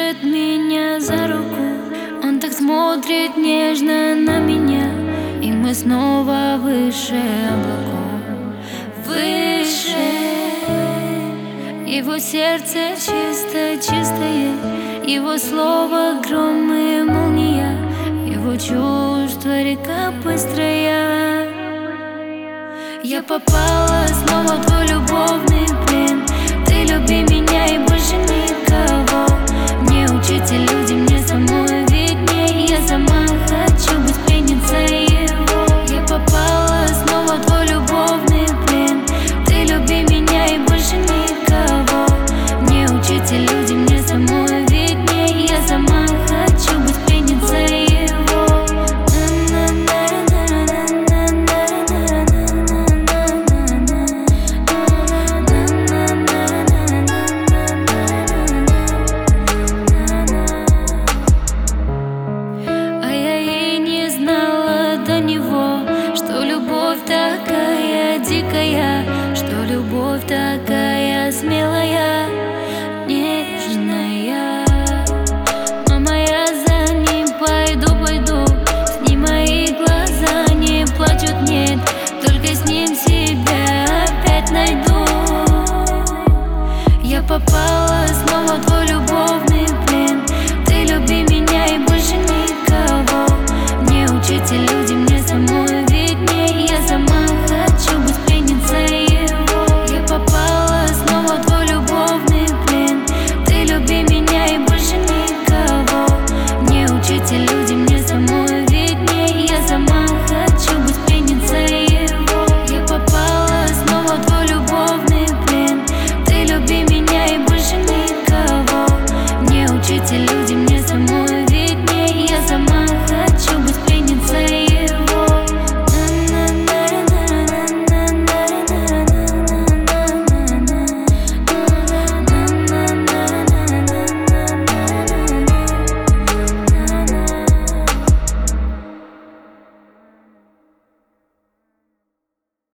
держит меня за руку, он так смотрит нежно на меня, и мы снова выше облаков, выше. Его сердце чистое, его слово гром и молния, его чувство река быстрая. Я попала снова в твой любовный плен. Ты люби меня и больше никого. Не учите люди, мне самой виднее. Я сама хочу быть пленницей его. Я попала снова в твой любовный плен. Ты люби меня и больше никого. Не учите люди, мне самой виднее. Я сама хочу быть пленницей его. Что любовь такая смелая, нежная. Мама, я за ним пойду, с ним мои глаза не плачут, нет, только с ним себя опять найду. Я попала